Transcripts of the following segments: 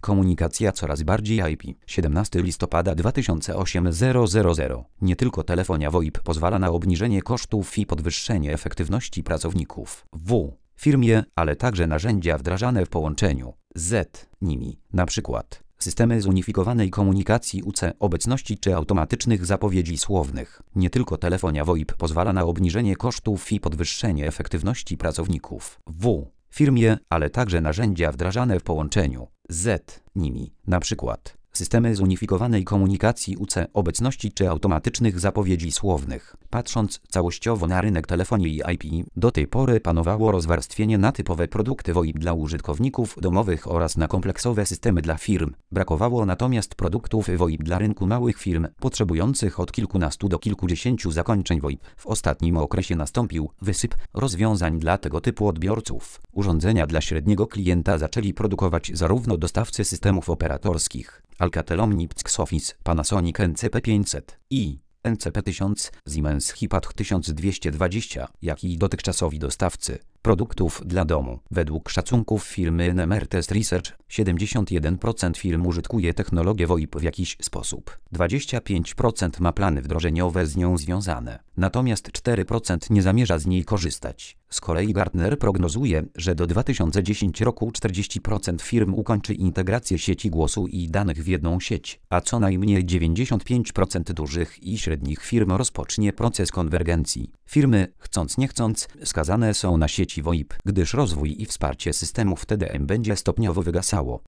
komunikacja coraz bardziej IP. 17 listopada 2008 000. Nie tylko telefonia VoIP pozwala na obniżenie kosztów i podwyższenie efektywności pracowników w firmie, ale także narzędzia wdrażane w połączeniu z nimi, np. systemy zunifikowanej komunikacji UC, obecności czy automatycznych zapowiedzi słownych. Nie tylko telefonia VoIP pozwala na obniżenie kosztów i podwyższenie efektywności pracowników w firmie, ale także narzędzia wdrażane w połączeniu z nimi, np. systemy zunifikowanej komunikacji UC, obecności czy automatycznych zapowiedzi słownych. Patrząc całościowo na rynek telefonii IP, do tej pory panowało rozwarstwienie na typowe produkty VoIP dla użytkowników domowych oraz na kompleksowe systemy dla firm. Brakowało natomiast produktów VoIP dla rynku małych firm, potrzebujących od kilkunastu do kilkudziesięciu zakończeń VoIP. W ostatnim okresie nastąpił wysyp rozwiązań dla tego typu odbiorców. Urządzenia dla średniego klienta zaczęli produkować zarówno dostawcy systemów operatorskich Alcatel Omnips Office, Panasonic NCP500 i NCP1000, Siemens Hipad 1220, jak i dotychczasowi dostawcy produktów dla domu. Według szacunków firmy NMR Test Research, 71% firm użytkuje technologię VoIP w jakiś sposób. 25% ma plany wdrożeniowe z nią związane. Natomiast 4% nie zamierza z niej korzystać. Z kolei Gartner prognozuje, że do 2010 roku 40% firm ukończy integrację sieci głosu i danych w jedną sieć, a co najmniej 95% dużych i średnich firm rozpocznie proces konwergencji. Firmy, chcąc nie chcąc, skazane są na sieci VoIP, gdyż rozwój i wsparcie systemów TDM będzie stopniowo wygasało.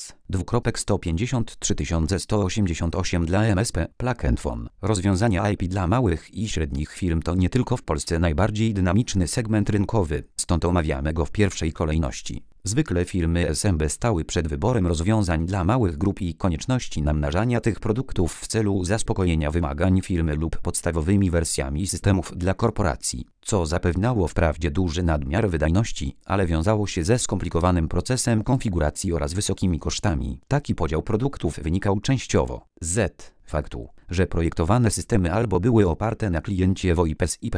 S253188 dla MSP Plug and Phone. Rozwiązania IP dla małych i średnich firm to nie tylko w Polsce najbardziej dynamiczny segment rynkowy, stąd omawiamy go w pierwszej kolejności. Zwykle firmy SMB stały przed wyborem rozwiązań dla małych grup i konieczności namnażania tych produktów w celu zaspokojenia wymagań firmy lub podstawowymi wersjami systemów dla korporacji, co zapewniało wprawdzie duży nadmiar wydajności, ale wiązało się ze skomplikowanym procesem konfiguracji oraz wysokimi kosztami. Taki podział produktów wynikał częściowo z faktu, że projektowane systemy albo były oparte na kliencie VoIP SIP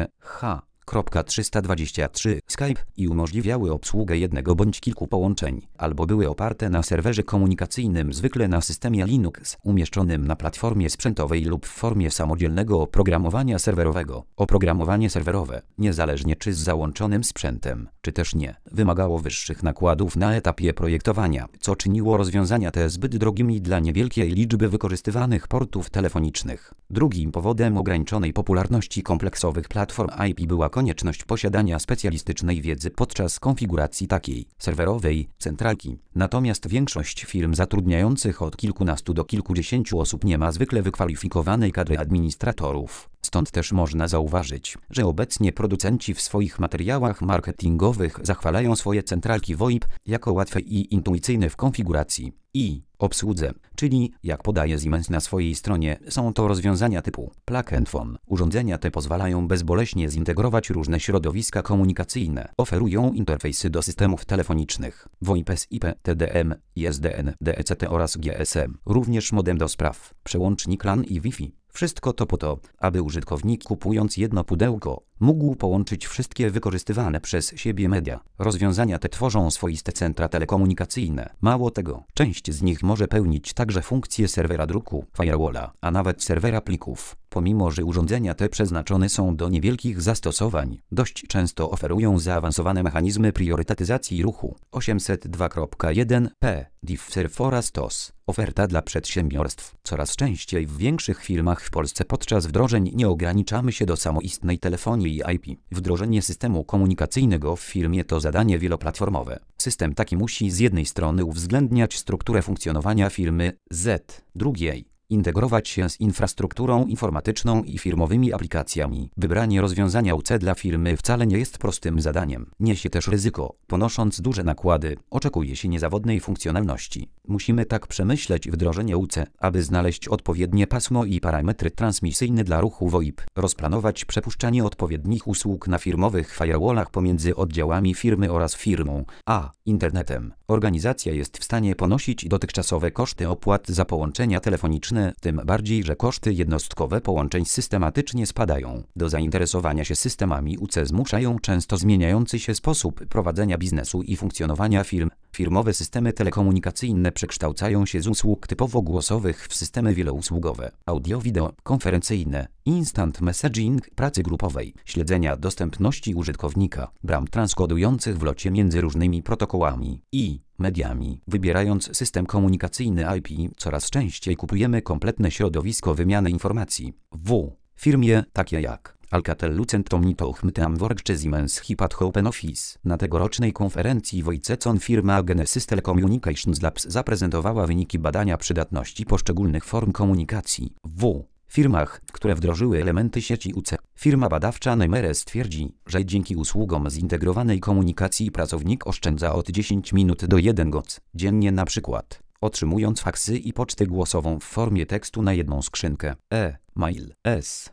H.323 Skype i umożliwiały obsługę jednego bądź kilku połączeń, albo były oparte na serwerze komunikacyjnym, zwykle na systemie Linux, umieszczonym na platformie sprzętowej lub w formie samodzielnego oprogramowania serwerowego. Oprogramowanie serwerowe, niezależnie czy z załączonym sprzętem, czy też nie, wymagało wyższych nakładów na etapie projektowania, co czyniło rozwiązania te zbyt drogimi dla niewielkiej liczby wykorzystywanych portów telefonicznych. Drugim powodem ograniczonej popularności kompleksowych platform IP była konieczność posiadania specjalistycznej wiedzy podczas konfiguracji takiej serwerowej centralki. Natomiast większość firm zatrudniających od kilkunastu do kilkudziesięciu osób nie ma zwykle wykwalifikowanej kadry administratorów. Stąd też można zauważyć, że obecnie producenci w swoich materiałach marketingowych zachwalają swoje centralki VoIP jako łatwe i intuicyjne w konfiguracji i obsłudze, czyli, jak podaje Siemens na swojej stronie, są to rozwiązania typu Plug and Phone. Urządzenia te pozwalają bezboleśnie zintegrować różne środowiska komunikacyjne. Oferują interfejsy do systemów telefonicznych, VoIP SIP, TDM, ISDN, DECT oraz GSM, również modem do spraw, przełącznik LAN i Wi-Fi. Wszystko to po to, aby użytkownik, kupując jedno pudełko, mógł połączyć wszystkie wykorzystywane przez siebie media. Rozwiązania te tworzą swoiste centra telekomunikacyjne. Mało tego, część z nich może pełnić także funkcje serwera druku, firewalla, a nawet serwera plików. Pomimo że urządzenia te przeznaczone są do niewielkich zastosowań, dość często oferują zaawansowane mechanizmy priorytetyzacji ruchu. 802.1p Diffserv oraz TOS. Oferta dla przedsiębiorstw. Coraz częściej w większych firmach w Polsce podczas wdrożeń nie ograniczamy się do samoistnej telefonii IP. Wdrożenie systemu komunikacyjnego w firmie to zadanie wieloplatformowe. System taki musi z jednej strony uwzględniać strukturę funkcjonowania firmy, z drugiej integrować się z infrastrukturą informatyczną i firmowymi aplikacjami. Wybranie rozwiązania UC dla firmy wcale nie jest prostym zadaniem. Niesie też ryzyko. Ponosząc duże nakłady, oczekuje się niezawodnej funkcjonalności. Musimy tak przemyśleć wdrożenie UC, aby znaleźć odpowiednie pasmo i parametry transmisyjne dla ruchu VoIP, rozplanować przepuszczanie odpowiednich usług na firmowych firewallach pomiędzy oddziałami firmy oraz firmą, a internetem. Organizacja jest w stanie ponosić dotychczasowe koszty opłat za połączenia telefoniczne, tym bardziej, że koszty jednostkowe połączeń systematycznie spadają. Do zainteresowania się systemami UC zmuszają często zmieniający się sposób prowadzenia biznesu i funkcjonowania firm. Firmowe systemy telekomunikacyjne przekształcają się z usług typowo głosowych w systemy wielousługowe, audio-wideo, konferencyjne, instant messaging, pracy grupowej, śledzenia dostępności użytkownika, bram transkodujących w locie między różnymi protokołami i mediami. Wybierając system komunikacyjny IP, coraz częściej kupujemy kompletne środowisko wymiany informacji. W firmie takie jak Alcatel-Lucent, Tomnitoch, Mteamwork czy Siemens Hipatch OpenOffice. Na tegorocznej konferencji w Icecon firma Genesis Telecommunications Labs zaprezentowała wyniki badania przydatności poszczególnych form komunikacji w firmach, które wdrożyły elementy sieci UC. Firma badawcza Neymeres twierdzi, że dzięki usługom zintegrowanej komunikacji pracownik oszczędza od 10 minut do 1 godzin dziennie, na przykład otrzymując faksy i pocztę głosową w formie tekstu na jedną skrzynkę. Mail S.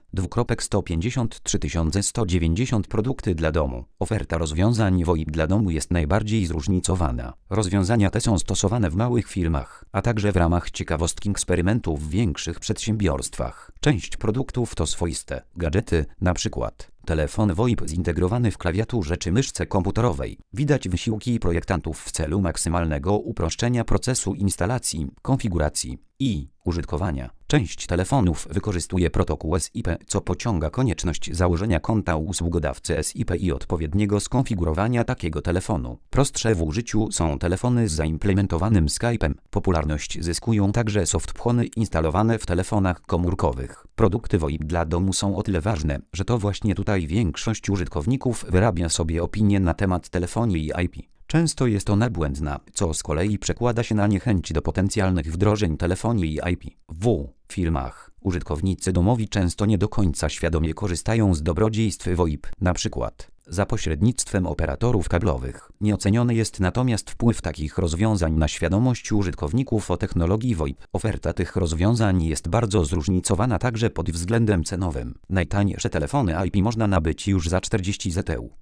153 190 produkty dla domu. Oferta rozwiązań VoIP dla domu jest najbardziej zróżnicowana. Rozwiązania te są stosowane w małych firmach, a także w ramach ciekawostki eksperymentów w większych przedsiębiorstwach. Część produktów to swoiste gadżety, np. telefon VoIP zintegrowany w klawiaturze czy myszce komputerowej. Widać wysiłki projektantów w celu maksymalnego uproszczenia procesu instalacji, konfiguracji i użytkowania. Część telefonów wykorzystuje protokół SIP, co pociąga konieczność założenia konta u usługodawcy SIP i odpowiedniego skonfigurowania takiego telefonu. Prostsze w użyciu są telefony z zaimplementowanym Skype'em. Popularność zyskują także softphony instalowane w telefonach komórkowych. Produkty VoIP dla domu są o tyle ważne, że to właśnie tutaj większość użytkowników wyrabia sobie opinię na temat telefonii IP. Często jest ona błędna, co z kolei przekłada się na niechęć do potencjalnych wdrożeń telefonii IP. W firmach użytkownicy domowi często nie do końca świadomie korzystają z dobrodziejstw VoIP, np. za pośrednictwem operatorów kablowych. Nieoceniony jest natomiast wpływ takich rozwiązań na świadomość użytkowników o technologii VoIP. Oferta tych rozwiązań jest bardzo zróżnicowana także pod względem cenowym. Najtańsze telefony IP można nabyć już za 40 zł,